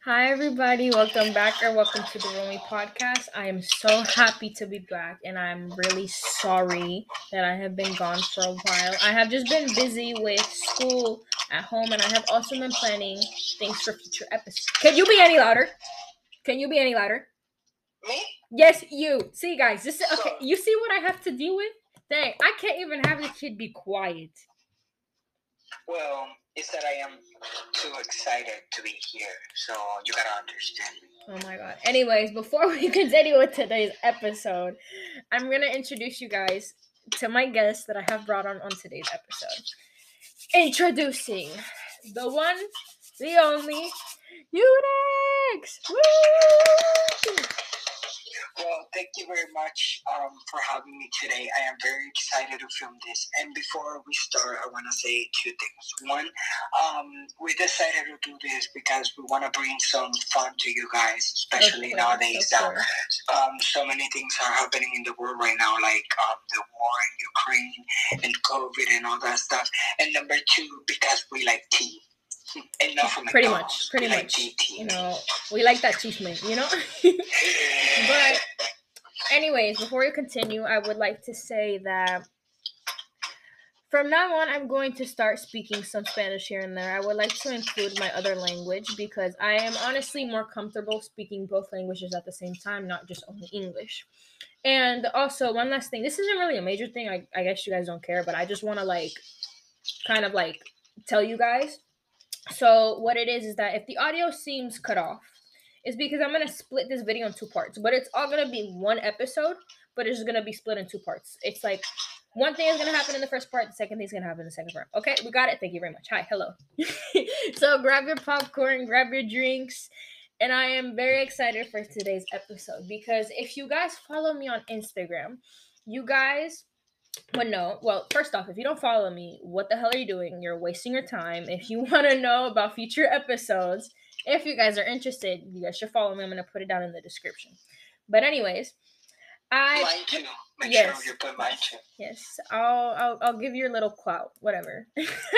Hi, everybody. Welcome back or welcome to the Romy podcast. I am so happy to be back, and I'm really sorry that I have been gone for a while. I have just been busy with school at home, and I have also been planning things for future episodes. Can you be any louder? Can you be any louder? Me? Yes, you. See, guys, this is okay. You see what I have to deal with? Dang, I can't even have the kid be quiet. Well, it's that I am too excited to be here, so you gotta understand me. Oh my god. Anyways, before we continue with today's episode, I'm gonna introduce you guys to my guest that I have brought on today's episode. Introducing the one, the only, Unix! Woo! Well, thank you very much for having me today. I am very excited to film this. And before we start, I want to say two things. One, we decided to do this because we want to bring some fun to you guys, especially nowadays that so many things are happening in the world right now, like the war in Ukraine and COVID and all that stuff. And number two, because we like tea. And not from Pretty McDonald's. much. Like GT. You know, we like that chisme, you know? But anyways, before we continue, I would like to say that from now on, I'm going to start speaking some Spanish here and there. I would like to include my other language because I am honestly more comfortable speaking both languages at the same time, not just only English. And also, one last thing. This isn't really a major thing. I guess you guys don't care, but I just want to kind of tell you guys. So what it is that if the audio seems cut off, it's because I'm going to split this video in two parts. But it's all going to be one episode, but it's going to be split in two parts. It's like one thing is going to happen in the first part, the second thing is going to happen in the second part. Okay, we got it. Thank you very much. Hi, hello. So grab your popcorn, grab your drinks. And I am very excited for today's episode because if you guys follow me on Instagram, you guys would know. Well, first off, if you don't follow me, what the hell are you doing? You're wasting your time. If you want to know about future episodes, if you guys are interested, you guys should follow me. I'm going to put it down in the description. But anyways, Mine too. Make sure you put mine too. Yes, I'll give you a little clout, whatever.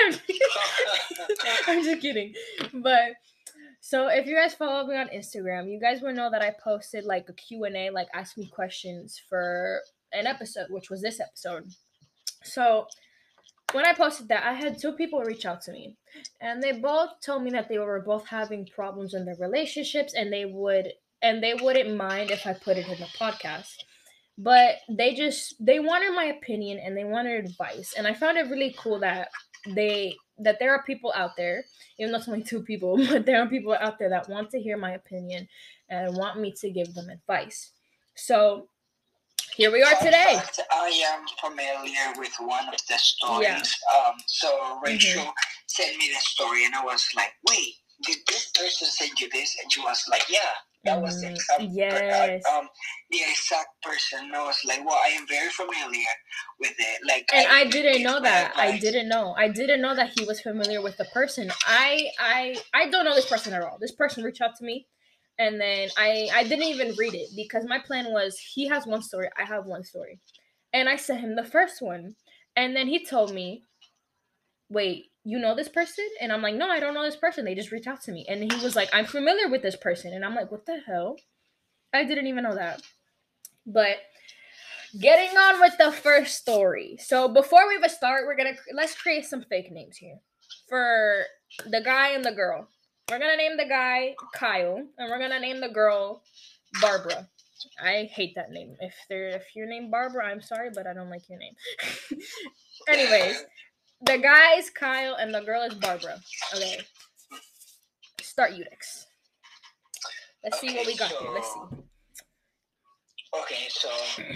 I'm just kidding. But so if you guys follow me on Instagram, you guys will know that I posted like a Q&A, like ask me questions for an episode, which was this episode. So when I posted that, I had two people reach out to me, and they both told me that they were both having problems in their relationships, and they wouldn't mind if I put it in the podcast. But they wanted my opinion and they wanted advice, and I found it really cool that there are people out there, even though it's only two people, but there are people out there that want to hear my opinion and want me to give them advice. So here we are today. Fact, I am familiar with one of the stories. Yeah. So Rachel sent me the story, and I was like, "Wait, did this person send you this?" And she was like, "Yeah, that was the exact the exact person." And I was like, "Well, I am very familiar with it." Like, and I didn't know that. I didn't know that he was familiar with the person. I don't know this person at all. This person reached out to me. And then I didn't even read it because my plan was he has one story, I have one story. And I sent him the first one. And then he told me, wait, you know this person? And I'm like, no, I don't know this person. They just reached out to me. And he was like, I'm familiar with this person. And I'm like, what the hell? I didn't even know that. But getting on with the first story. So before we even start, let's create some fake names here for the guy and the girl. We're going to name the guy Kyle, and we're going to name the girl Barbara. I hate that name. If you're named Barbara, I'm sorry, but I don't like your name. Anyways, the guy is Kyle, and the girl is Barbara. Okay. Start Unix. Let's see what we got here. Let's see. Okay, so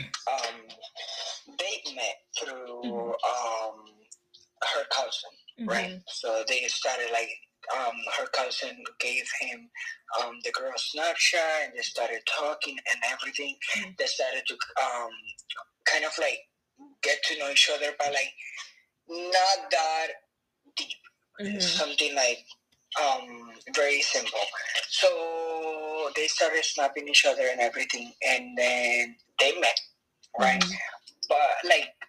they met through her cousin, right? So they started her cousin gave him the girl's Snapchat, and they started talking and everything. They started to kind of like get to know each other, but like not that deep. Something like very simple. So they started snapping each other and everything, and then they met, right? But like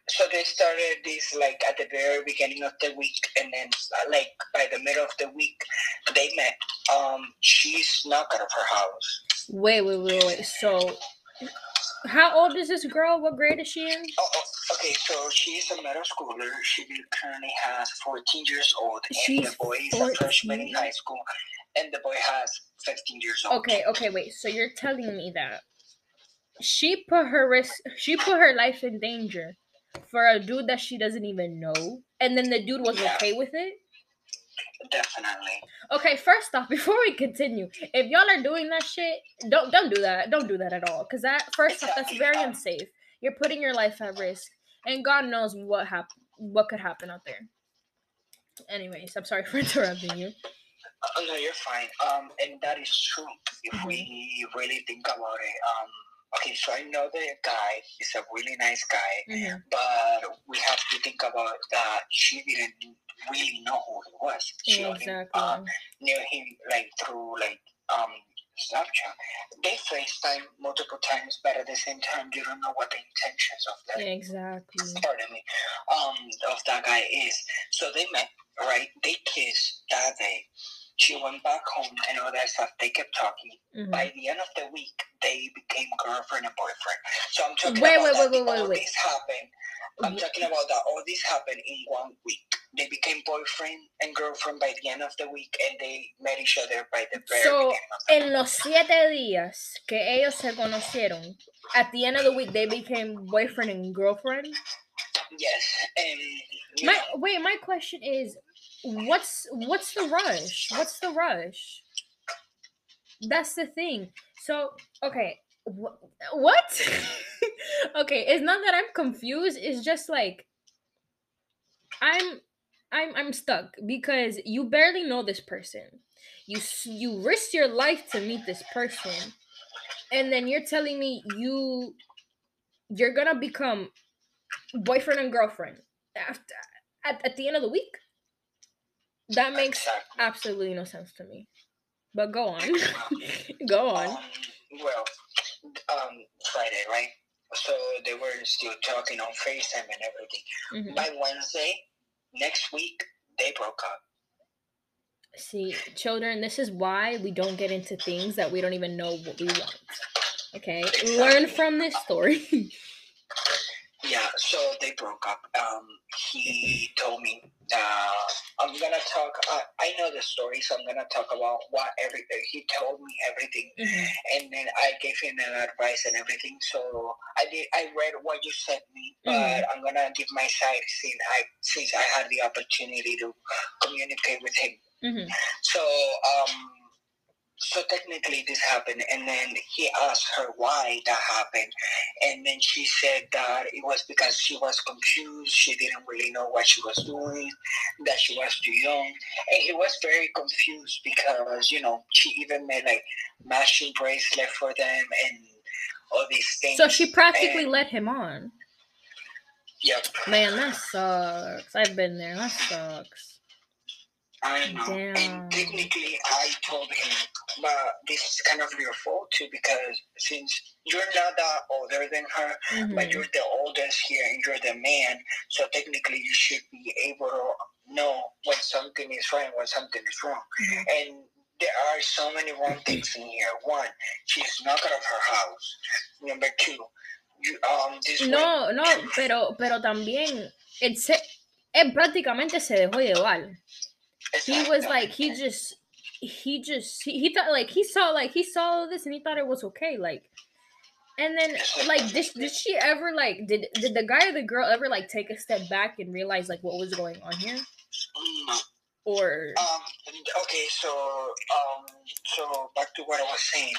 So they started this like at the very beginning of the week, and then like by the middle of the week, they met. She's knocked out of her house. Wait. So, how old is this girl? What grade is she in? Okay, so she's a middle schooler. She currently has 14 years old, and She's the boy is a 14? freshman in high school, and the boy has 15 years old. Okay, wait. So you're telling me that she put her life in danger for a dude that she doesn't even know, and then the dude was Yeah. okay with it? Definitely. Okay, first off, before we continue, if y'all are doing that shit, don't do that. Don't do that at all. Cause that first off, that's very unsafe. You're putting your life at risk, and God knows what could happen out there. Anyways, I'm sorry for interrupting you. No, you're fine. And that is true. If we really think about it, okay, so I know the guy is a really nice guy, but we have to think about that she didn't really know who he was. She only knew him like through like Snapchat. They FaceTime multiple times, but at the same time, you don't know what the intentions of that. Pardon me. Of that guy is. So they met, right? They kissed that day. She went back home and all that stuff. They kept talking. By the end of the week, they became girlfriend and boyfriend. So I'm talking about this happened. I'm talking about that all this happened in 1 week. They became boyfriend and girlfriend by the end of the week, and they met each other by the very beginning of the week. En los 7 días que ellos se conocieron, at the end of the week, they became boyfriend and girlfriend? Yes. And my question is, what's the rush? What's the rush? That's the thing. So, okay, what? Okay, it's not that I'm confused. It's just like I'm stuck because you barely know this person. You risked your life to meet this person, and then you're telling me you're gonna become boyfriend and girlfriend after at the end of the week. That makes absolutely no sense to me. But go on. Go on. Friday, right? So they were still talking on FaceTime and everything. By Wednesday, next week, they broke up. See, children, this is why we don't get into things that we don't even know what we want. Okay? Exactly. Learn from this story. Yeah, so they broke up. He told me I'm gonna talk. I know the story, so I'm gonna talk about he told me everything, and then I gave him an advice and everything. So I read what you sent me, but I'm gonna give my side since I had the opportunity to communicate with him. So technically this happened, and then he asked her why that happened, and then she said that it was because she was confused, she didn't really know what she was doing, that she was too young, and he was very confused because, she even made like matching bracelet for them and all these things. So she practically led him on. Yep. Man, that sucks. I've been there. That sucks. I know. Damn. And technically, I told him, but this is kind of your fault too, because since you're not that older than her, but you're the oldest here and you're the man, so technically you should be able to know when something is right and when something is wrong. And there are so many wrong things in here. One, she's knocked out of her house. Number two, pero también él prácticamente se dejó llevar. He was like he thought like he saw this and he thought it was okay, like, and then like did she ever like did the guy or the girl ever like take a step back and realize like what was going on here? Or okay, so back to what I was saying.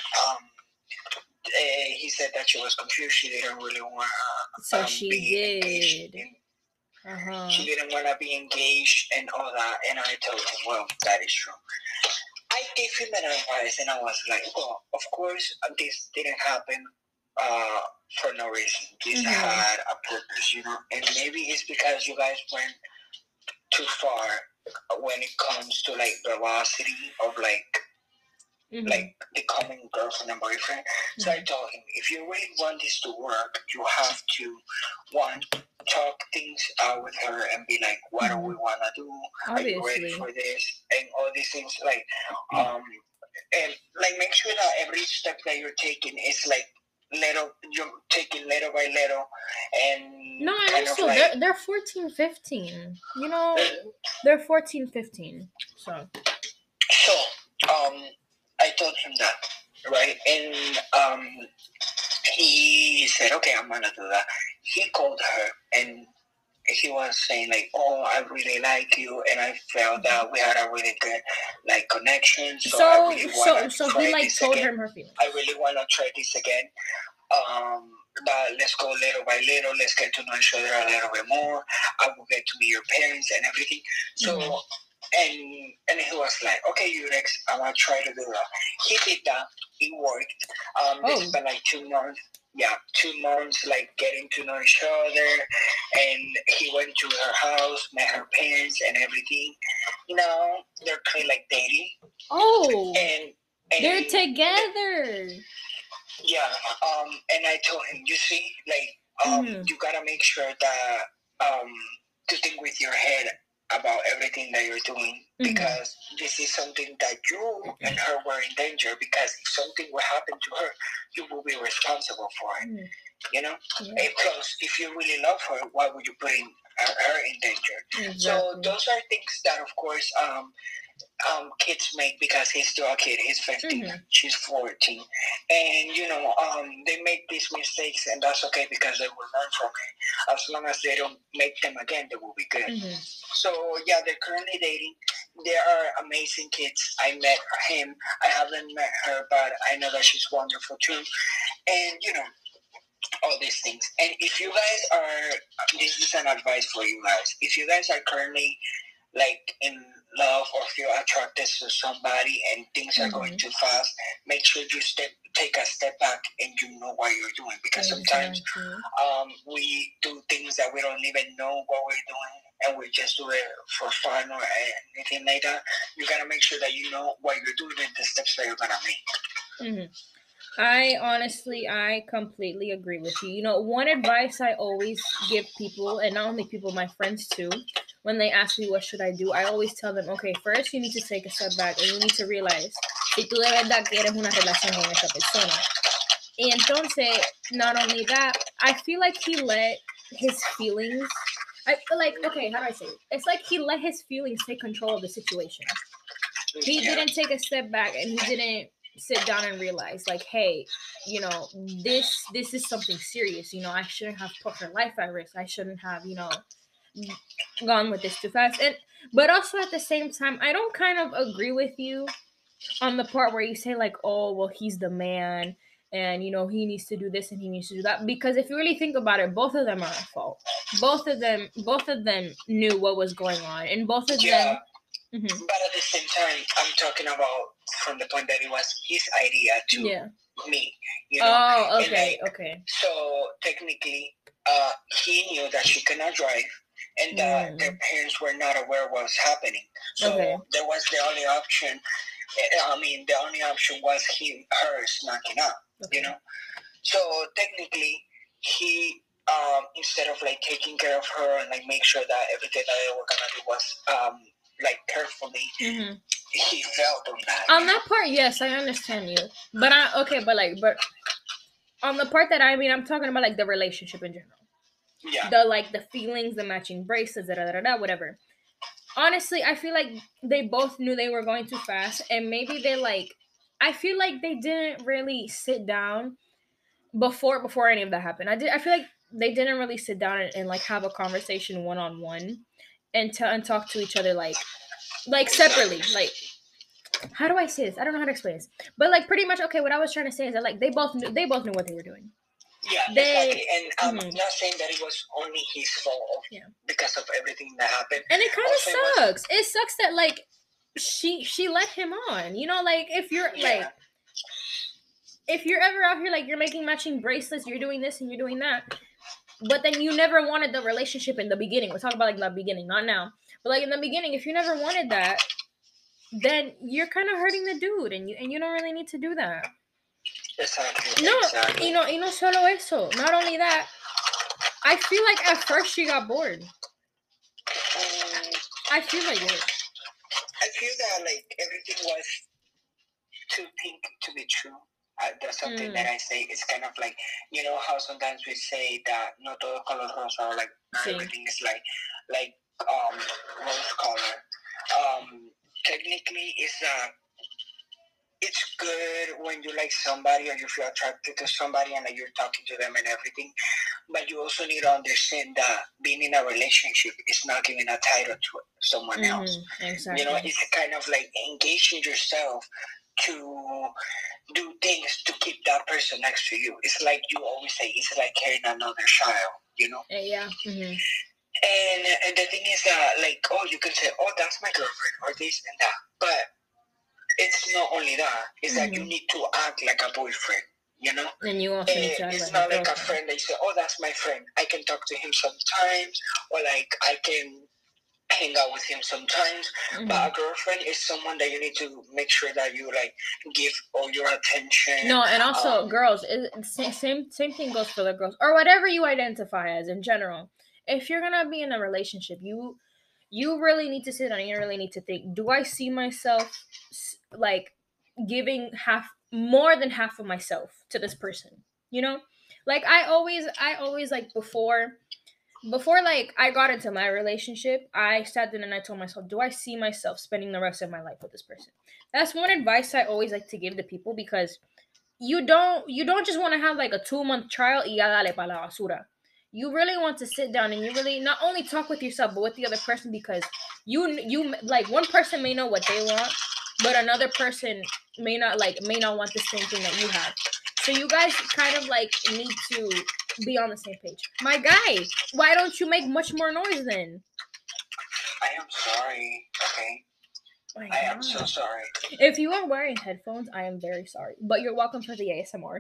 He said that she was confused. She didn't really want to. So she did. She didn't want to be engaged and all that, and I told him, well, that is true. I gave him an advice, and I was like, well, of course, this didn't happen for no reason. This had a purpose, and maybe it's because you guys went too far when it comes to like velocity of like like becoming girlfriend and boyfriend. So I told him, if you really want this to work, you have to, one, talk things out with her and be like, what do we want to do? Obviously. Are you ready for this? And all these things, like, and like make sure that every step that you're taking is like you're taking little by little, and no, and also like, they're 14, 15. You know, they're 14, 15. So I told him that, right? And he said, okay, I'm gonna do that. He called her and he was saying like, oh, I really like you, and I felt that we had a really good like connection. So I really he like told her her feelings. I really want to try this again. But let's go little by little. Let's get to know each other a little bit more. I will get to meet your parents and everything. So, and he was like, okay, Yurex, I'm going to try to do that. He did that. It worked. They spent like 2 months. Yeah, 2 months, like getting to know each other. And he went to her house, met her parents and everything. Now they're kind of like dating. Oh. And they're together. Yeah, and I told him, you see, like, you gotta make sure that to think with your head about everything that you're doing, because this is something that you and her were in danger, because if something will happen to her, you will be responsible for it, you know? And plus, if you really love her, why would you put her in danger? Exactly. So those are things that, of course, kids make, because he's still a kid. He's 15, she's 14, and you know, they make these mistakes, and that's okay, because they will learn from it. As long as they don't make them again, they will be good. So yeah, they're currently dating. They are amazing kids. I met him. I haven't met her, but I know that she's wonderful too. And you know, all these things. And if you guys are, this is an advice for you guys. If you guys are currently like in love, or feel attracted to somebody and things are going too fast, make sure you take a step back and you know what you're doing, because sometimes we do things that we don't even know what we're doing, and we just do it for fun or anything like that. You gotta make sure that you know what you're doing and the steps that you're gonna make. I completely agree with you. You know, one advice I always give people, and not only people, my friends too, when they ask me what should I do, I always tell them, okay, first you need to take a step back and you need to realize si tú de verdad quieres una relación con esa persona. Y entonces, not only that, I feel like he let his feelings, I feel like, okay, how do I say it? It's like he let his feelings take control of the situation. He didn't take a step back, and he didn't sit down and realize, like, hey, you know, this is something serious. You know, I shouldn't have put her life at risk. I shouldn't have, you know, gone with this too fast. But also at the same time, I don't kind of agree with you on the part where you say like, oh, well, he's the man, and you know, he needs to do this and he needs to do that. Because if you really think about it, both of them are at fault. Both of them knew what was going on, and both of them. But at the same time, I'm talking about from the point that it was his idea to me. You know? Oh, okay, okay. So technically, he knew that she cannot drive, and that their parents were not aware what was happening. So there was the only option. I mean, the only option was her snacking up. You know. So technically, he instead of like taking care of her and like make sure that everything that they were gonna do was like carefully, he felt on that. On that part, yes, I understand you. But but on the part that I'm talking about like the relationship in general. Yeah. The feelings, the matching bracelets, whatever. Honestly, I feel like they both knew they were going too fast, and maybe I feel like they didn't really sit down before any of that happened. I feel like they didn't really sit down and like have a conversation one-on-one and talk to each other like separately. Like, how do I say this? I don't know how to explain this, but like pretty much, okay, what I was trying to say is that like they both knew what they were doing. Yeah, exactly. And I'm not saying that it was only his fault because of everything that happened. And it kind of sucks. It sucks that like she let him on. You know, like if you're like if you're ever out here like you're making matching bracelets, you're doing this and you're doing that, but then you never wanted the relationship in the beginning. We're talking about like the beginning, not now. But like in the beginning, if you never wanted that, then you're kind of hurting the dude, and you don't really need to do that. Exactly. No, Exactly. y no solo eso. Not only that, I feel like at first she got bored. I feel like it. I feel that like everything was too pink to be true. That's something that I say. It's kind of like, you know how sometimes we say that no todo color rosa, or like Sí. everything is like rose color. Technically, it's good when you like somebody or you feel attracted to somebody and like you're talking to them and everything. But you also need to understand that being in a relationship is not giving a title to someone else. Exactly. You know, it's kind of like engaging yourself to do things to keep that person next to you. It's like you always say, it's like carrying another child, you know? Yeah. And the thing is that, like, oh, you can say, oh, that's my girlfriend, or this and that. But it's not only that. It's that you need to act like a boyfriend, you know? And you also need to act it's like not a like a girlfriend. friend that you say, oh, that's my friend. I can talk to him sometimes, or like I can hang out with him sometimes. But a girlfriend is someone that you need to make sure that you like give all your attention. No, and also girls, same thing goes for the girls, or whatever you identify as in general. If you're gonna be in a relationship, you really need to sit down and you really need to think, do I see myself like giving more than half of myself to this person? You know, like I always like before like I got into my relationship, I sat down and I told myself, do I see myself spending the rest of my life with this person? That's one advice I always like to give to people, because you don't just want to have like a 2-month trial y ya dale pa la basura. You really want to sit down and you really not only talk with yourself but with the other person, because you like, one person may know what they want, but another person may not want the same thing that you have. So you guys kind of like need to be on the same page. My guy, why don't you make much more noise then? I am sorry, okay? I am so sorry. If you are wearing headphones, I am very sorry, but you're welcome for the ASMR.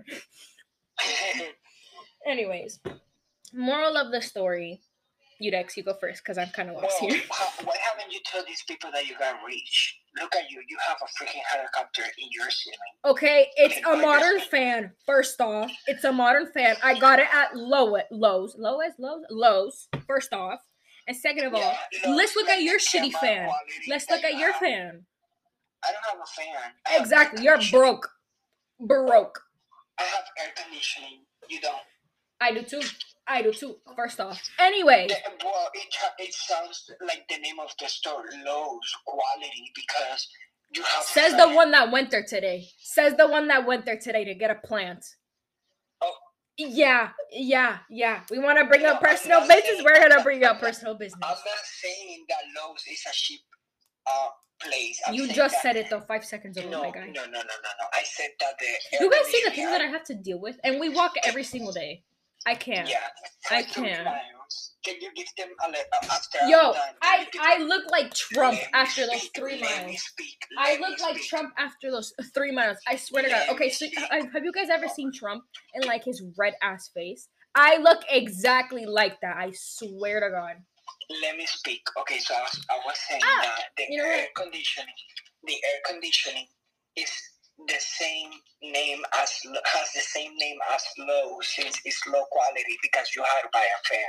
Anyways, moral of the story. Udex, you go first, because I'm kind of lost here. Why haven't you told these people that you got rich? Look at you. You have a freaking helicopter in your ceiling. Okay, it's a modern fan. First off, it's a modern fan. I got it at Lowe's. First off. And second of all, let's look at your shitty fan. Let's look at your fan. I don't have a fan. Exactly. You're broke. I have air conditioning. You don't. I do too. First off. Anyway. Well, it sounds like the name of the store, Lowe's Quality, because you have. Says the one that went there today. To get a plant. Oh. Yeah. We want to bring up personal business. We're going to bring up personal business. I'm not saying that Lowe's is a cheap place. You just said it though 5 seconds ago, my guy. No. I said that you guys see the things that I have to deal with, and we walk every single day. I can't. Yeah, I can't. Can you give them after? Yo, I look like Trump after those 3 miles. I look like Trump after those 3 miles. I swear to God. Okay, so have you guys ever seen Trump and like his red ass face? I look exactly like that. I swear to God. Let me speak. Okay, so I was saying that the air conditioning is the same name has the same name as low, since it's low quality because you had to buy a fan.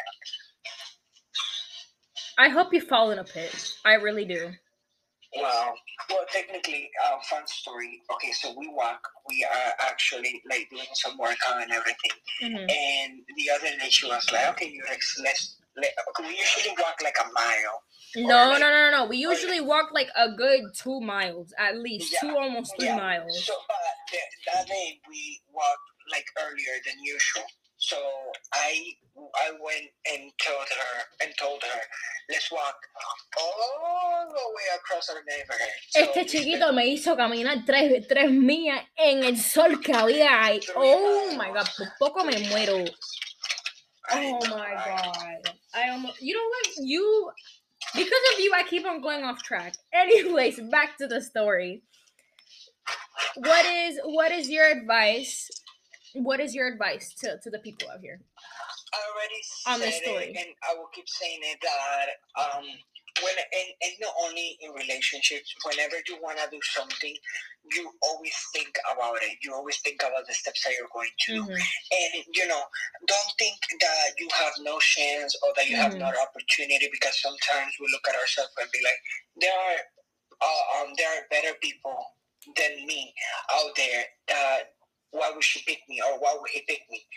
I hope you fall in a pit. I really do. Well, technically, fun story. Okay, so we are actually like doing some workout and everything. And the other day she was like, okay, we usually walk like a mile. No. We usually walk like a good 2 miles, at least. 2, almost 3 miles. So, but that day we walked like earlier than usual. So I went and told her, let's walk all the way across our neighborhood. So chiquito me hizo caminar 3 millas en el sol que había ahí. Oh my God, por poco me muero. Oh my God. You know what? Because of you, I keep on going off track. Anyways, back to the story. What is your advice? What is your advice to the people out here? I already said it, and I will keep saying it, that and not only in relationships, whenever you want to do something, you always think about it. You always think about the steps that you're going to do. And, don't think that you have no chance or that you have no opportunity, because sometimes we look at ourselves and be like, there are better people than me out there. Why would she pick me, or why would he pick me?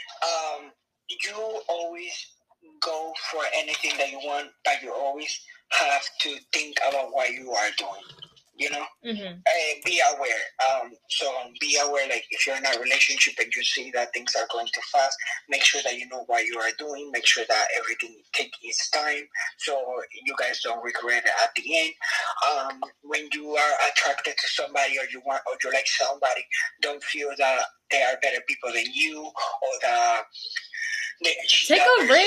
You always go for anything that you want, but you always have to think about what you are doing. Be aware. So be aware, like if you're in a relationship and you see that things are going too fast, make sure that you know what you are doing. Make sure that everything takes its time, so you guys don't regret it at the end. When you are attracted to somebody, or you like somebody, don't feel that they are better people than you, or that take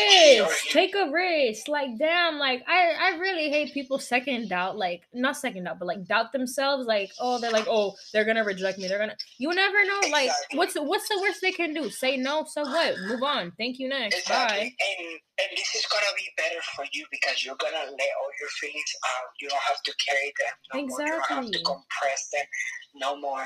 a risk. Like, damn, like I really hate people not second doubt, but like doubt themselves. Like, they're gonna reject me. You never know. Exactly. Like, what's the worst they can do? Say no. So what? Move on. Thank you. Next. Exactly. Bye. And this is gonna be better for you, because you're gonna let all your feelings out. You don't have to carry them no more. You don't have to compress them no more.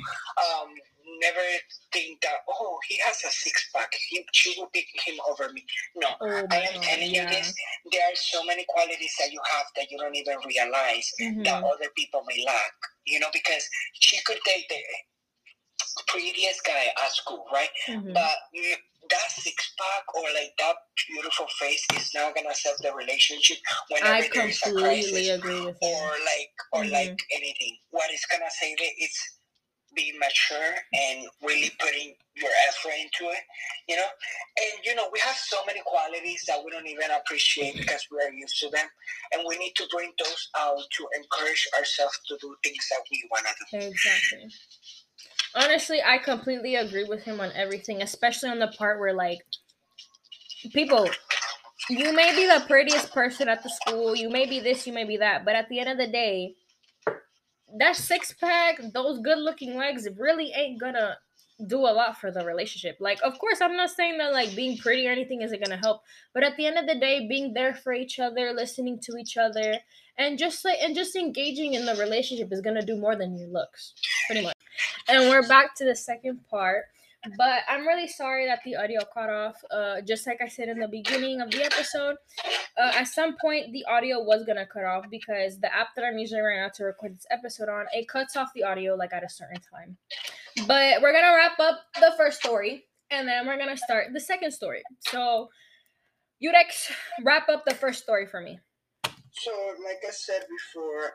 Never think that, he has a six-pack, she will pick him over me. No, I am telling you this. There are so many qualities that you have that you don't even realize that other people may lack. Because she could take the prettiest guy at school, right? But that six-pack or like that beautiful face is not gonna save the relationship whenever there is a crisis, agree with you. or like anything. What is gonna save it is being mature and really putting your effort into it, And we have so many qualities that we don't even appreciate because we are used to them, and we need to bring those out to encourage ourselves to do things that we wanna do. Exactly. Honestly, I completely agree with him on everything, especially on the part where, like, people, you may be the prettiest person at the school, you may be this, you may be that, but at the end of the day, that six-pack, those good-looking legs really ain't gonna do a lot for the relationship. Like, of course, I'm not saying that, like, being pretty or anything isn't gonna help, but at the end of the day, being there for each other, listening to each other, and just engaging in the relationship is gonna do more than your looks, pretty much. And we're back to the second part. But I'm really sorry that the audio cut off. Just like I said in the beginning of the episode, at some point the audio was gonna cut off because the app that I'm using right now to record this episode on, it cuts off the audio like at a certain time. But we're gonna wrap up the first story and then we're gonna start the second story. So, Yurex, wrap up the first story for me. So, like I said before,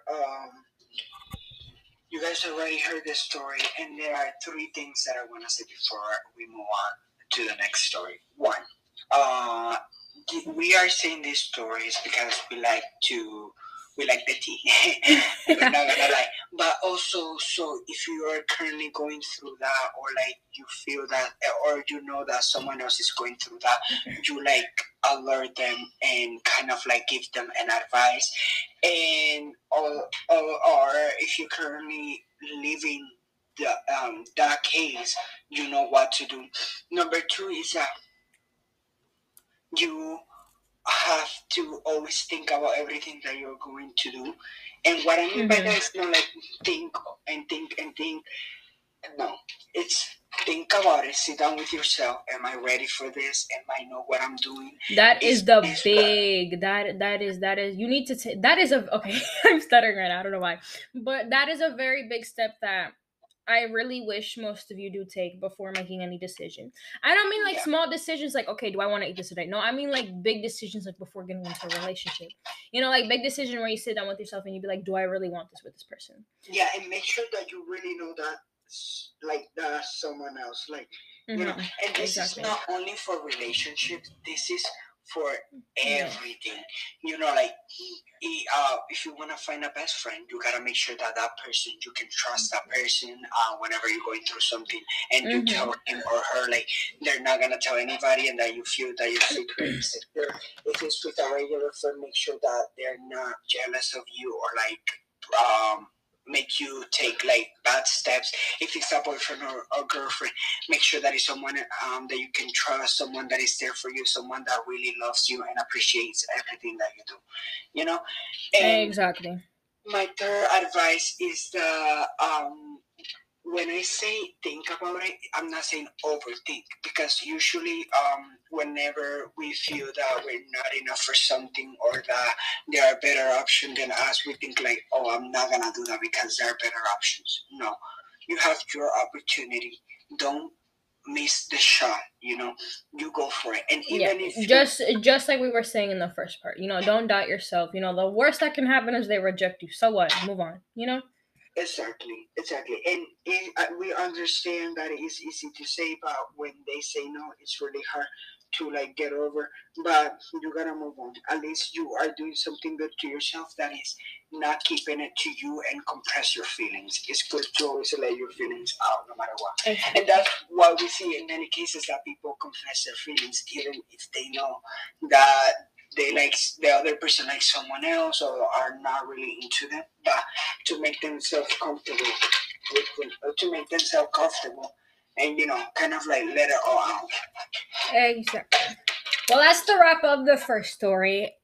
you guys already heard this story, and there are three things that I want to say before we move on to the next story. One, we are saying these stories because we like the tea. We're not gonna lie. But also, so if you are currently going through that, or like you feel that, or you know that someone else is going through that, you like alert them and kind of like give them an advice. And or if you're currently living that case, you know what to do. Number two is that you have to always think about everything that you're going to do. And what I mean by that is not like think and think and think. No, it's think about it. Sit down with yourself. Am I ready for this? Am I know what I'm doing? That is the big. That is. You need to take. That is a okay. I'm stuttering right now. I don't know why, but that is a very big step that I really wish most of you do take before making any decision. I don't mean like small decisions like, okay, do I want to eat this today? No, I mean like big decisions like before getting into a relationship. Like big decision where you sit down with yourself and you be like, do I really want this with this person? Yeah, and make sure that you really know that like someone else. Like, and this is not only for relationships, this is for everything. Like if you want to find a best friend, you gotta make sure that person, you can trust that person whenever you're going through something, and you tell him or her like they're not gonna tell anybody, and that you feel that your secret is secure. If it's with a regular friend, make sure that they're not jealous of you or like make you take like bad steps. If it's a boyfriend or girlfriend, make sure that it's someone that you can trust, someone that is there for you, someone that really loves you and appreciates everything that you do. You know, and Exactly. my third advice is the when I say think about it, I'm not saying overthink, because usually whenever we feel that we're not enough for something or that there are better options than us, we think like, oh, I'm not gonna do that because there are better options. No, you have your opportunity. Don't miss the shot. You go for it, and Yeah, even if just like we were saying in the first part, don't doubt yourself. The worst that can happen is they reject you. So what? Move on. Exactly, exactly. And we understand that it is easy to say, but when they say no, it's really hard to like get over. But you gotta move on. At least you are doing something good to yourself. That is not keeping it to you and compress your feelings. It's good to always let your feelings out, no matter what. Exactly. And that's why we see in many cases that people confess their feelings, even if they know that they like the other person likes someone else or are not really into them, but to make themselves comfortable to make themselves comfortable and kind of like let it all out. Exactly. Well, that's the wrap of the first story.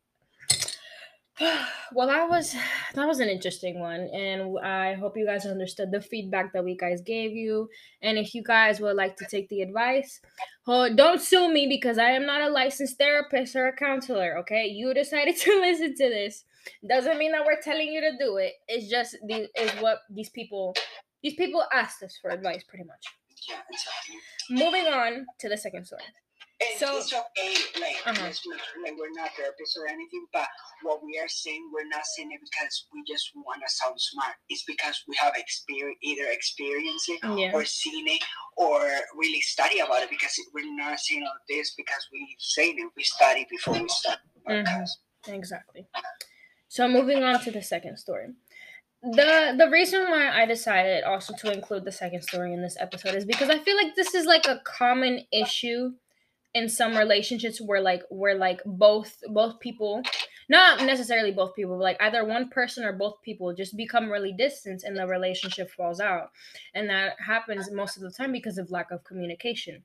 Well, that was an interesting one, and I hope you guys understood the feedback that we guys gave you. And if you guys would like to take the advice, don't sue me because I am not a licensed therapist or a counselor. Okay, you decided to listen to this. Doesn't mean that we're telling you to do it. It's just is what these people asked us for advice, pretty much. Yeah, exactly. Moving on to the second story. And So, it's okay, like let's make sure, like we're not therapists or anything, but what we are saying, we're not saying it because we just want to sound smart. It's because we have either experienced it yeah. or seen it or really study about it. Because we're not saying all this because we saying it. We study before we start podcast. Exactly. So moving on to the second story. The reason why I decided also to include the second story in this episode is because I feel like this is like a common issue in some relationships where both people, not necessarily both people, but like either one person or both people just become really distant and the relationship falls out. And that happens most of the time because of lack of communication.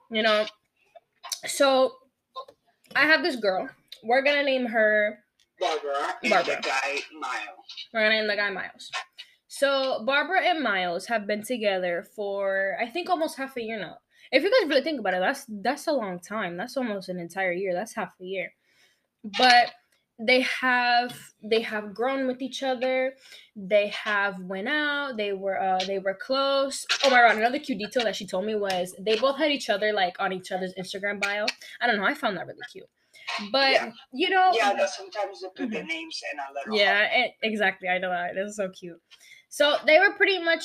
So I have this girl. We're gonna name her Barbara. And Barbara. the guy Miles. We're gonna name the guy Miles. So Barbara and Miles have been together for I think almost half a year now. If you guys really think about it, that's a long time. That's almost an entire year. That's half a year. But they have grown with each other. They have went out. They were close. Oh my god! Another cute detail that she told me was they both had each other like on each other's Instagram bio. I don't know. I found that really cute. But yeah, that sometimes they put the names and a letter. Yeah, exactly. I know that. This is so cute. So they were pretty much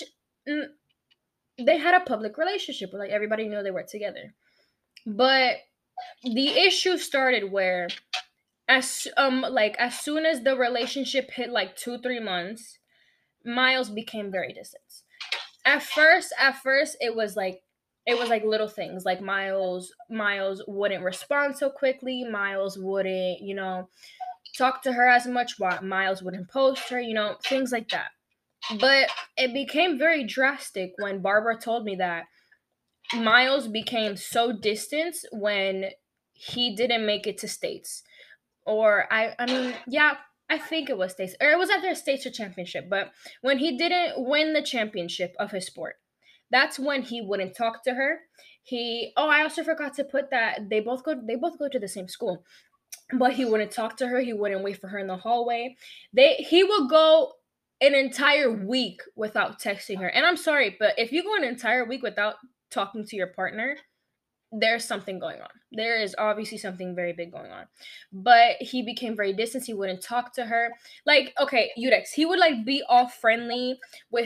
they had a public relationship. Like everybody knew they were together. But the issue started where as soon as the relationship hit like 2-3 months, Miles became very distant. At first it was like little things like Miles wouldn't respond so quickly. Miles wouldn't talk to her as much. Miles wouldn't post her, things like that. But it became very drastic when Barbara told me that Miles became so distant when he didn't make it to states. Or I mean, yeah, I think it was states. Or it was either a states or championship, but when he didn't win the championship of his sport, that's when he wouldn't talk to her. I also forgot to put that they both go to the same school. But he wouldn't talk to her, he wouldn't wait for her in the hallway. He would go an entire week without texting her. And I'm sorry, but if you go an entire week without talking to your partner, there's something going on. There is obviously something very big going on. But he became very distant. He wouldn't talk to her. Like, okay, Udex, he would like be all friendly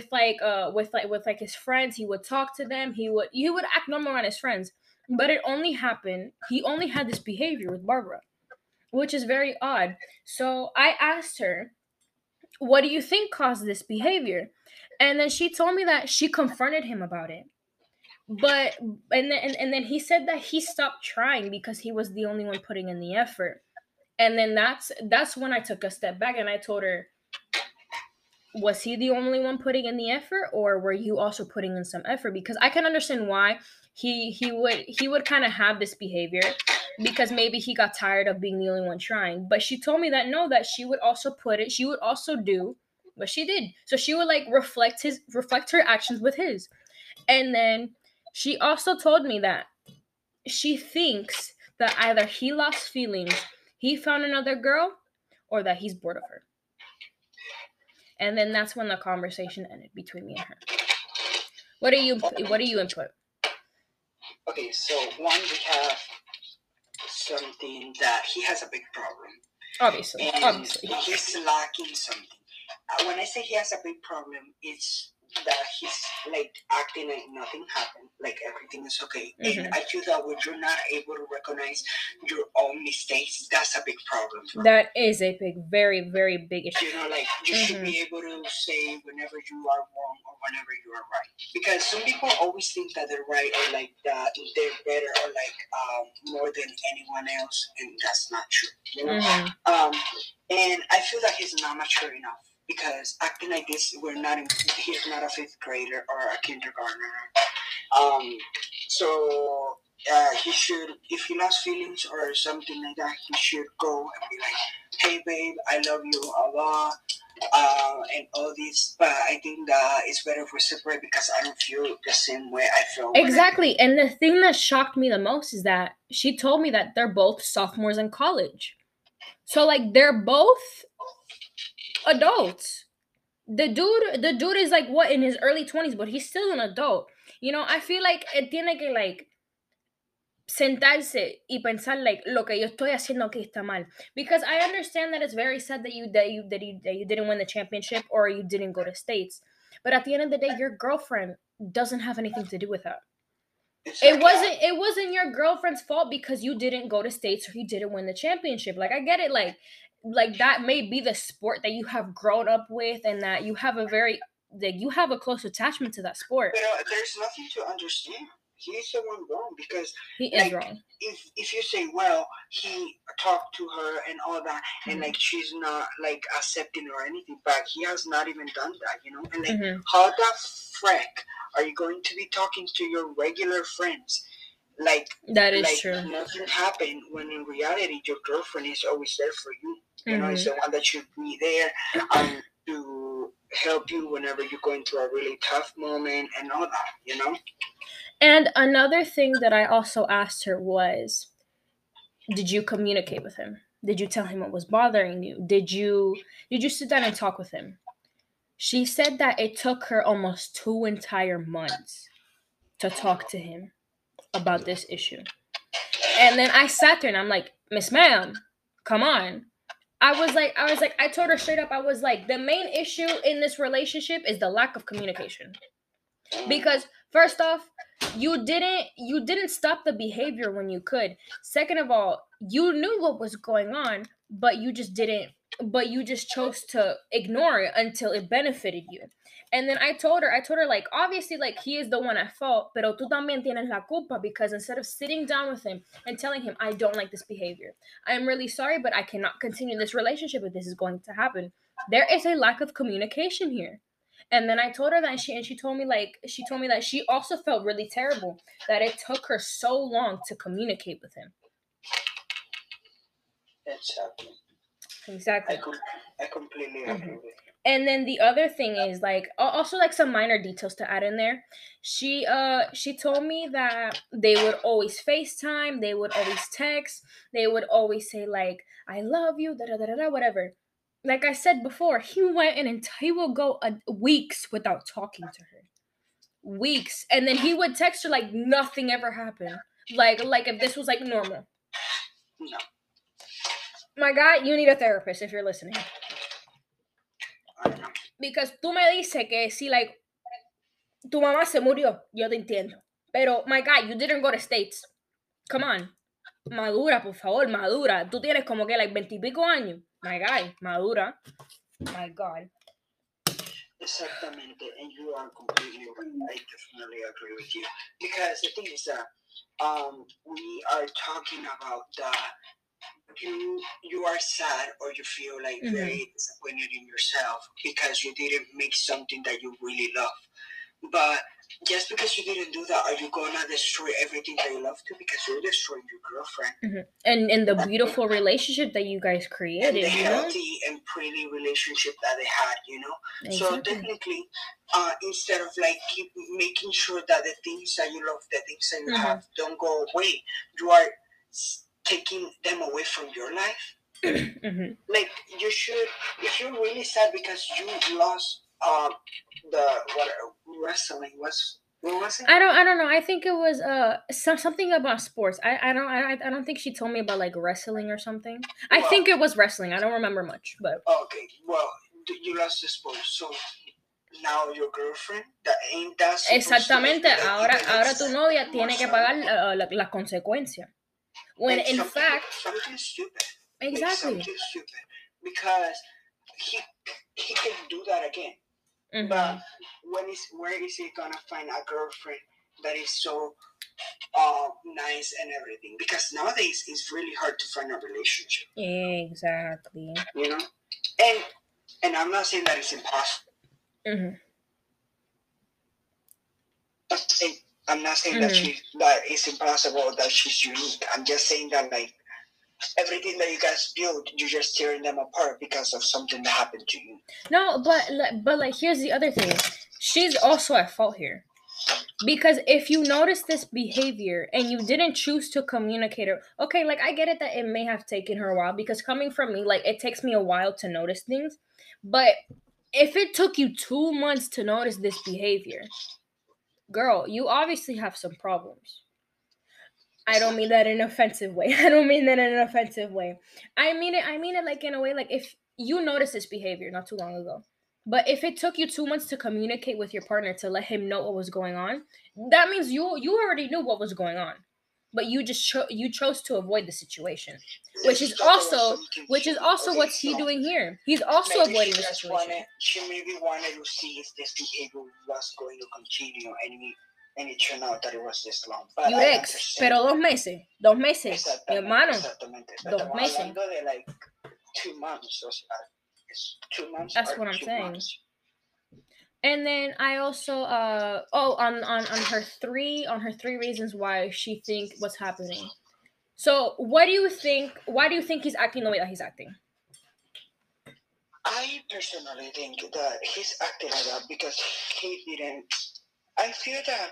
with his friends. He would talk to them. He would act normal around his friends. But he only had this behavior with Barbara, which is very odd. So I asked her, what do you think caused this behavior? And then she told me that she confronted him about it. But and then he said that he stopped trying because he was the only one putting in the effort. And then that's when I took a step back and I told her, was he the only one putting in the effort, or were you also putting in some effort? Because I can understand why he would kind of have this behavior, because maybe he got tired of being the only one trying. But she told me that no, that she would also she would also do what she did. So she would like reflect her actions with his. And then she also told me that she thinks that either he lost feelings, he found another girl, or that he's bored of her. And then that's when the conversation ended between me and her. What do you input? Okay, so one, we have something that he has a big problem. Obviously. He's lacking something. When I say he has a big problem, it's that he's like acting like nothing happened, like everything is okay. Mm-hmm. And I feel that when you're not able to recognize your own mistakes, that's a big problem. That is a very, very big issue. You know, like you should be able to say whenever you are wrong or whenever you are right. Because some people always think that they're right, or like that they're better, or like more than anyone else, and that's not true. You know? Mm-hmm. And I feel that he's not mature enough. Because acting like this, he's not a 5th grader or a kindergartner. So he should, if he lost feelings or something like that, he should go and be like, hey babe, I love you a lot, and all this. But I think that it's better if we separate, because I don't feel the same way I feel. Exactly. And the thing that shocked me the most is that she told me that they're both sophomores in college. So like they're both adults. The dude is like what, in his early 20s, but he's still an adult. You know, I feel like it tiene que like sentarse y pensar like lo que yo estoy haciendo que está mal. Because I understand that it's very sad that you didn't win the championship or you didn't go to states. But at the end of the day, your girlfriend doesn't have anything to do with that. It wasn't your girlfriend's fault because you didn't go to states or you didn't win the championship. Like I get it, like that may be the sport that you have grown up with, and that you have you have a close attachment to that sport. But there's nothing to understand. He's the one wrong, because he is wrong. If you say, well, he talked to her and all that, and like she's not like accepting or anything, but he has not even done that, you know. And like, how the frick are you going to be talking to your regular friends? Like that is true. Nothing happened, when in reality your girlfriend is always there for you. You know, it's the one that should be there to help you whenever you're going through a really tough moment and all that, you know. And another thing that I also asked her was, did you communicate with him? Did you tell him what was bothering you? Did you sit down and talk with him? She said that it took her almost 2 entire months to talk to him about this issue. And then I sat there and I'm like, Miss Ma'am, come on. I told her straight up, I was like, the main issue in this relationship is the lack of communication. Because first off, you didn't stop the behavior when you could. Second of all, you knew what was going on, but you just chose to ignore it until it benefited you. And then I told her like, obviously, like, he is the one at fault, pero tú también tienes la culpa, because instead of sitting down with him and telling him, I don't like this behavior, I am really sorry, but I cannot continue this relationship if this is going to happen. There is a lack of communication here. And then I told her that, and she told me that she also felt really terrible that it took her so long to communicate with him. Exactly. I completely agree with you. And then the other thing is, like, also like some minor details to add in there. She told me that they would always FaceTime, they would always text, they would always say like, I love you, da da da da, whatever. Like I said before, he will go weeks without talking to her. Weeks. And then he would text her like nothing ever happened. Like if this was like normal. No. My God, you need a therapist if you're listening. Because tú me dices que si like tu mamá se murió, yo te entiendo. Pero, my God, you didn't go to States. Come on. Madura, por favor, madura. Tú tienes como que like 20 y pico años. My guy, madura. My God. Exactamente, and you are completely right. I definitely agree with you. Because the thing is that we are talking about the you are sad or you feel like very disappointed in yourself because you didn't make something that you really love. But just because you didn't do that, are you gonna destroy everything that you love to? Because you're destroying your girlfriend. And the beautiful relationship that you guys created, and the healthy and pretty relationship that they had, Exactly. So technically, instead of like keep making sure that the things that you love, the things that you have, don't go away, you are taking them away from your life. Like you should, if you're really sad because you lost the what wrestling was. What was it? I don't know. I think it was something about sports. I don't think she told me about like wrestling or something. I think it was wrestling. I don't remember much, but okay. Well, you lost the sport, so now your girlfriend that ain't that exactamente. Ahora tu novia tiene que pagar la consecuencia. When in fact, something stupid. Exactly. Like something stupid because he can do that again. But where is he gonna find a girlfriend that is so nice and everything? Because nowadays it's really hard to find a relationship. Exactly. And I'm not saying that it's impossible. I'm not saying that it's impossible or that she's unique. I'm just saying that like everything that you guys build, you're just tearing them apart because of something that happened to you. No, but like here's the other thing. She's also at fault here. Because if you notice this behavior and you didn't choose to communicate it, okay, like I get it that it may have taken her a while, because coming from me, like it takes me a while to notice things. But if it took you 2 months to notice this behavior, girl, you obviously have some problems. I don't mean that in an offensive way. I mean it like in a way, like if you notice this behavior not too long ago, but if it took you 2 months to communicate with your partner to let him know what was going on, that means you already knew what was going on, but you just chose to avoid the situation, which is also what's he doing here. He's also avoiding the situation. She maybe wanted to see if this behavior was going to continue, and it turned out that it was this long. Yurex, pero 2 meses, mi hermano. Exactamente. 2 meses. Hablando de like 2 months. O sea, it's 2 months. That's what I'm saying. Months. And then I also on her three reasons why she think what's happening. So why do you think he's acting the way that he's acting? I personally think that he's acting like that because he didn't. I feel that.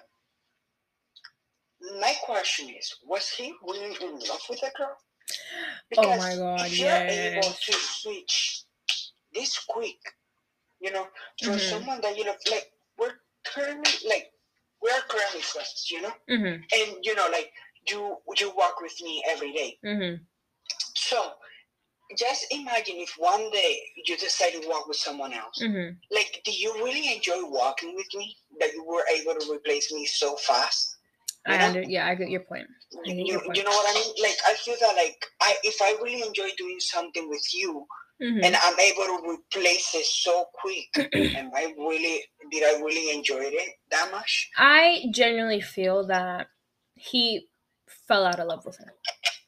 My question is, was he really in love with the girl? Because oh my God! If you're able to switch this quick, from someone that you love, like we're currently friends, and like you walk with me every day. So just imagine if one day you decide to walk with someone else. Like, do you really enjoy walking with me? That you were able to replace me so fast? I get your point. You know what I mean? Like, I feel that like if I really enjoy doing something with you, and I'm able to replace it so quick, did I really enjoy it that much? I genuinely feel that he fell out of love with her.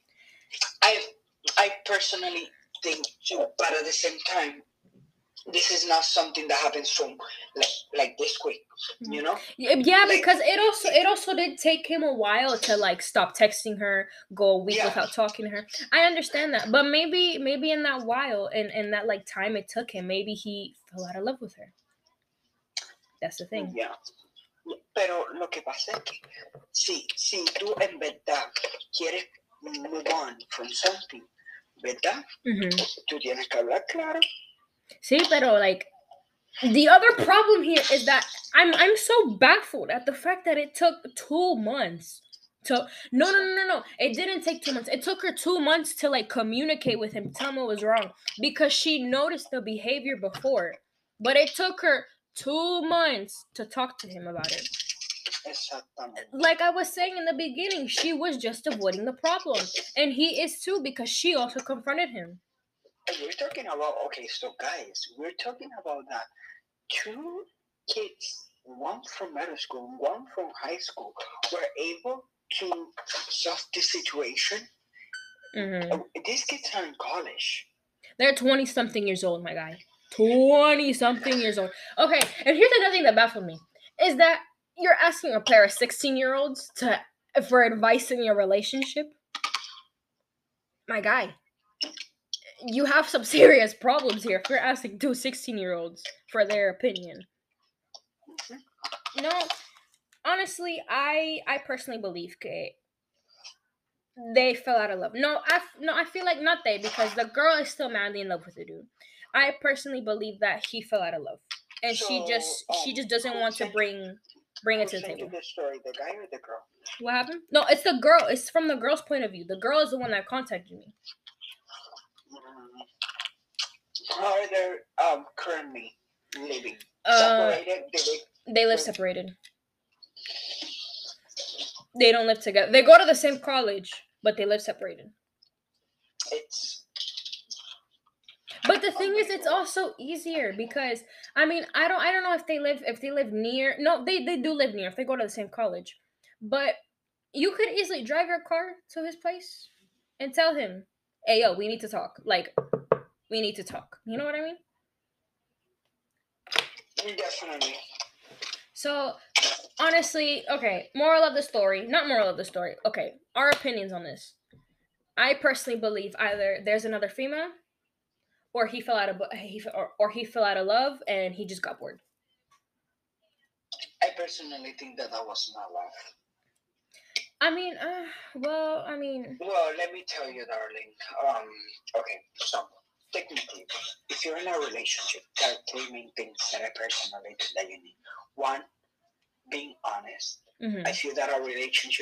I personally think too, but at the same time, this is not something that happens from like this quick, Yeah, because it also did take him a while to like stop texting her, go a week without talking to her. I understand that, but maybe in that while and that like time it took him, maybe he fell out of love with her. That's the thing. Yeah. Pero lo que pasa es que si tú en verdad quieres move on from something, ¿verdad? Tú tienes que hablar claro. Sí, pero like the other problem here is that I'm so baffled at the fact that it took 2 months to no. It didn't take 2 months. It took her 2 months to like communicate with him, tell him what was wrong, because she noticed the behavior before. But it took her 2 months to talk to him about it. Like I was saying in the beginning, she was just avoiding the problem, and he is too, because she also confronted him. We're talking about guys, we're talking about that 2 kids, one from middle school, one from high school, were able to solve this situation Mm-hmm. These kids are in college. They're 20-something years old, my guy. 20-something years old. Okay, and here's another thing that baffled me. Is that you're asking a pair of 16-year-olds for advice in your relationship? My guy, you have some serious problems here if you're asking two 16-year-olds for their opinion. No, honestly, I personally believe that they fell out of love. No, I feel like not they, because the girl is still madly in love with the dude. I personally believe that he fell out of love, and So, she just doesn't who want to sent bring who it to the sent you table. the story? The guy or the girl? What happened? No, it's the girl. It's from the girl's point of view. The girl is the one that contacted me. How are they currently living? Uh, Separated? they live separated. They don't live together. They go to the same college, but they live separated. But the thing is, it's also easier because I mean, I don't know if they live near. No, they do live near if they go to the same college. But you could easily drive your car to his place and tell him, "Hey, yo, we need to talk. Like, we need to talk." You know what I mean? Definitely. So, honestly, okay, moral of the story, not moral of the story. Okay, our opinions on this. I personally believe either there's another female, or he fell out of he fell out of love and he just got bored. I personally think that was not love. I mean, well, let me tell you, darling. Okay, so technically, if you're in a relationship, there are three main things that I personally think that you need. One, being honest. mm-hmm. I feel that a relationship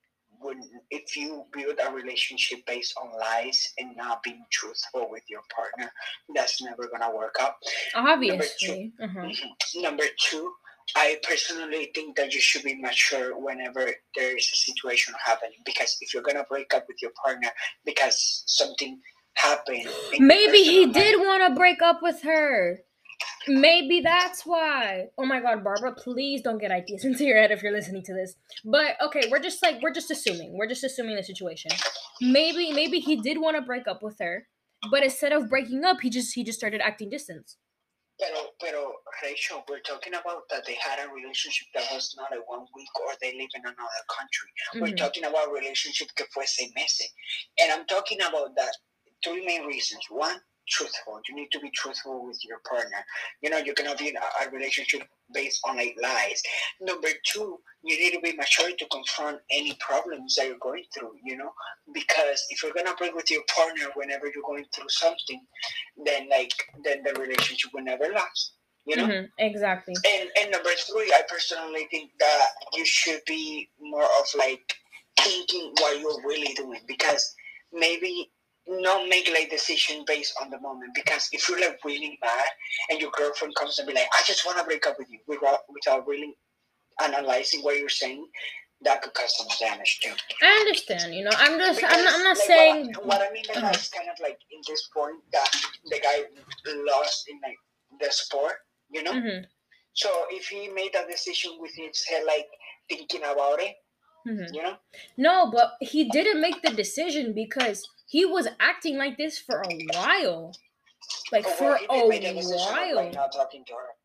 if you build a relationship based on lies and not being truthful with your partner, that's never gonna work out. Obviously. Number two, I personally think that you should be mature whenever there is a situation happening, because if you're gonna break up with your partner because something happened, maybe he did want to break up with her. Maybe that's why. Oh my God, Barbara, please don't get ideas into your head if you're listening to this. But okay, we're just assuming. We're just assuming the situation. Maybe he did want to break up with her, but instead of breaking up, he just started acting distant. Pero, Rachel, we're talking about that they had a relationship that was not a 1 week or they live in another country. Mm-hmm. We're talking about a relationship que fue 6 meses. And I'm talking about that three main reasons. One, truthful. You need to be truthful with your partner. You know, you're going to be in a relationship based on like lies. Number two, you need to be mature to confront any problems that you're going through, you know, because if you're going to break with your partner whenever you're going through something, then the relationship will never last, you know. Mm-hmm, exactly. And number three, I personally think that you should be more of like thinking what you're really doing, because maybe not make like decision based on the moment, because if you're like really mad and your girlfriend comes and be like, I just want to break up with you without really analyzing what you're saying, that could cause some damage too. I understand, you know. I'm not like, saying what I mean by that is kind of like in this point that the guy lost in like the sport, you know. Mm-hmm. So if he made that decision with his head like thinking about it, mm-hmm. you know. No, but he didn't make the decision because he was acting like this for a while. Like for a while. Like not talking to her.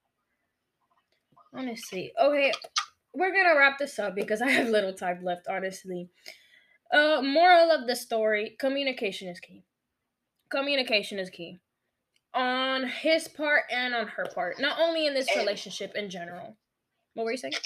Honestly, okay, we're gonna wrap this up because I have little time left. Honestly, moral of the story: communication is key. Communication is key on his part and on her part. Not only in this relationship in general. What were you saying?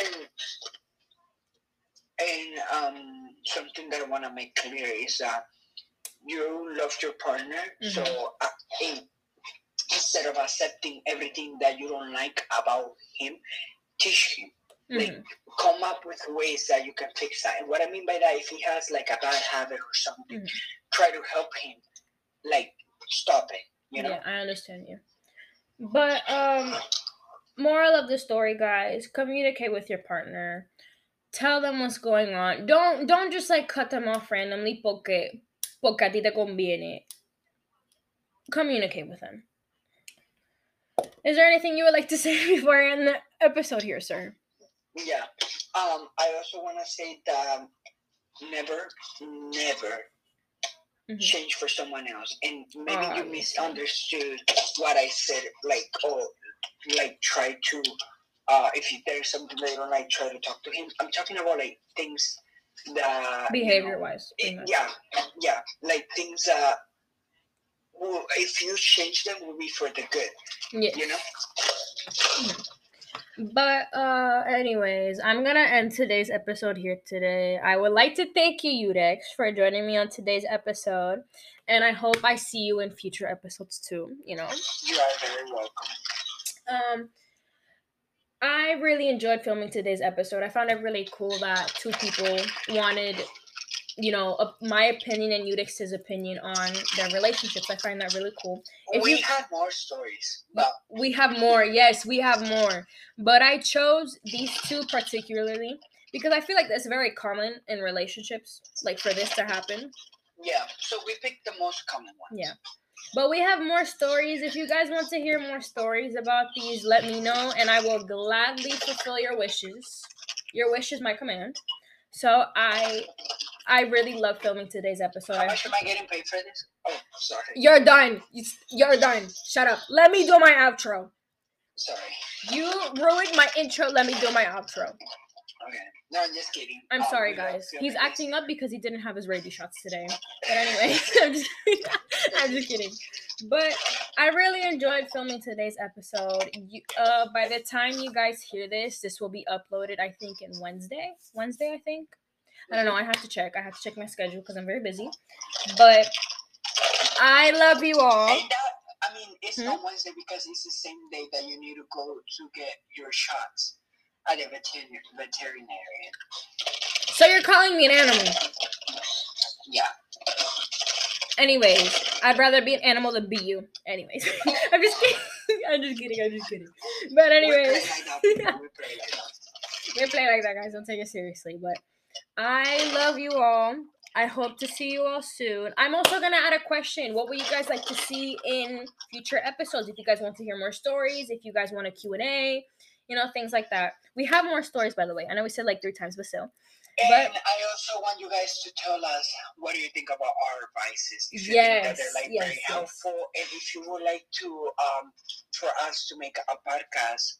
And something that I want to make clear is that you love your partner, mm-hmm. So instead of accepting everything that you don't like about him, teach him. Mm-hmm. Like, come up with ways that you can fix that. And what I mean by that, if he has like a bad habit or something, mm-hmm. try to help him, like, stop it, you know? Yeah, I understand you. But moral of the story, guys, communicate with your partner. Tell them what's going on. Don't just like cut them off randomly porque a ti te conviene. Communicate with them. Is there anything you would like to say before I end the episode here, sir? Yeah. I also want to say that never change for someone else, and maybe you Oh, misunderstood what I said, like, or like try to if there's something that you don't like, try to talk to him. I'm talking about like things that behavior wise, pretty much. yeah, like things if you change them, will be for the good. Yeah. You know. But anyways, I'm gonna end today's episode here today. I would like to thank you, Udex, for joining me on today's episode, and I hope I see you in future episodes too. You know. You are very welcome. I really enjoyed filming today's episode. I found it really cool that two people wanted, my opinion and Udix's opinion on their relationships. I find that really cool. We have more stories, but we have more. Yes, we have more. But I chose these two particularly because I feel like that's very common in relationships, like for this to happen. Yeah, so we picked the most common ones. Yeah. But we have more stories. If you guys want to hear more stories about these, let me know, and I will gladly fulfill your wishes. Your wish is my command. So I really love filming today's episode. How much am I getting paid for this? Oh, sorry. You're done. You're done. Shut up. Let me do my outro. Sorry. You ruined my intro. Let me do my outro. Okay. No, I'm just kidding. I'm sorry, guys. He's acting up because he didn't have his rabies shots today. But anyway, I'm just kidding. But I really enjoyed filming today's episode. By the time you guys hear this will be uploaded, I think, in Wednesday. I think. I don't know. I have to check. My schedule because I'm very busy. But I love you all. And it's not Wednesday because it's the same day that you need to go to get your shots at the veterinarian. So you're calling me an animal? Yeah. Anyways, I'd rather be an animal than be you. Anyways, I'm just kidding. But anyways, we play like that, guys. Don't take it seriously. But I love you all. I hope to see you all soon. I'm also gonna add a question. What would you guys like to see in future episodes? If you guys want to hear more stories, if you guys want a Q&A, things like that. We have more stories, by the way. I know we said like 3 times, but still. And I also want you guys to tell us what do you think about our advices. If you think that they're very helpful, and if you would like to for us to make a podcast,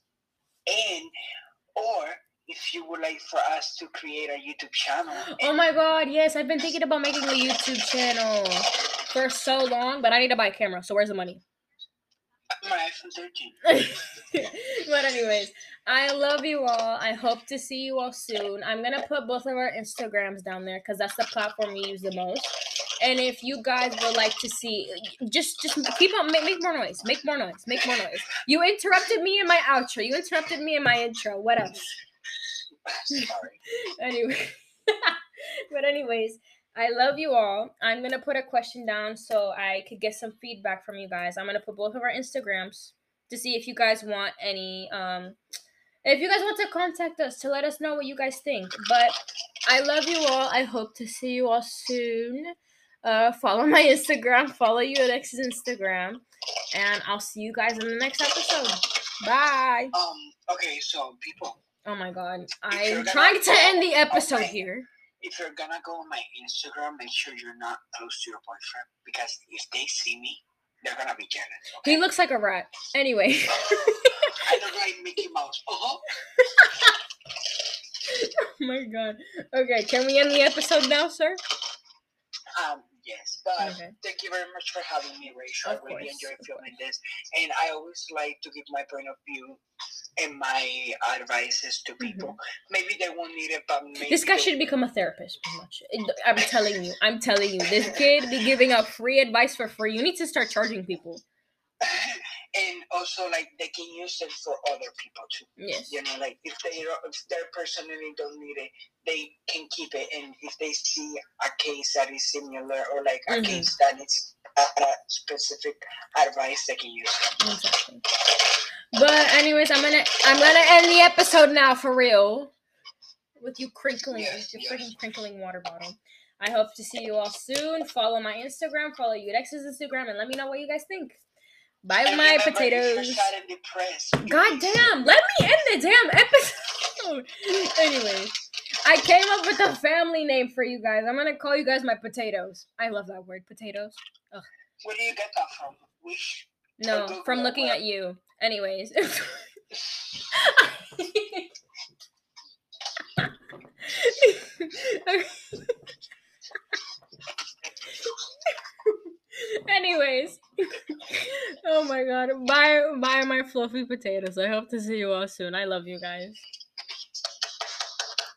or if you would like for us to create a YouTube channel. Oh my God, yes, I've been thinking about making a YouTube channel for so long, but I need to buy a camera. So where's the money? My iPhone 13. But anyways, I love you all. I hope to see you all soon. I'm going to put both of our Instagrams down there because that's the platform we use the most. And if you guys would like to see, just keep on, make more noise. Make more noise. You interrupted me in my outro. You interrupted me in my intro. What else? Sorry. Anyways, I love you all. I'm going to put a question down so I could get some feedback from you guys. I'm going to put both of our Instagrams to see if you guys want any, if you guys want to contact us to let us know what you guys think. But I love you all. I hope to see you all soon. Follow my Instagram. Follow Udex's Instagram. And I'll see you guys in the next episode. Bye. Okay, so people. Oh my God. I'm trying to end the episode here. If you're gonna go on my Instagram, make sure you're not close to your boyfriend, because if they see me, they're gonna be jealous. Okay? He looks like a rat. Anyway. I look like Mickey Mouse. Oh my God. Okay, can we end the episode now, sir? Yes, but Thank you very much for having me, Rachel. I really enjoy filming this, and I always like to give my point of view and my advices to people. Mm-hmm. Maybe they won't need it, but maybe this guy should become a therapist, pretty much. I'm telling you, this kid be giving out free advice for free. You need to start charging people. And also, like, they can use it for other people too. Yes. Like if they personally don't need it, they can keep it. And if they see a case that is similar, or like a case that needs a specific advice, they can use it. Exactly. But anyways, I'm gonna end the episode now for real. With you crinkling, your freaking crinkling water bottle. I hope to see you all soon. Follow my Instagram, follow Udex's Instagram, and let me know what you guys think. Bye, and my potatoes. Depressed, God damn, let me end the damn episode. Anyway, I came up with a family name for you guys. I'm gonna call you guys my potatoes. I love that word, potatoes. Ugh. Where do you get that from? Wish? No, Google from it, looking what? at you. Anyways. Anyways. Oh my god. Bye my fluffy potatoes. I hope to see you all soon. I love you guys.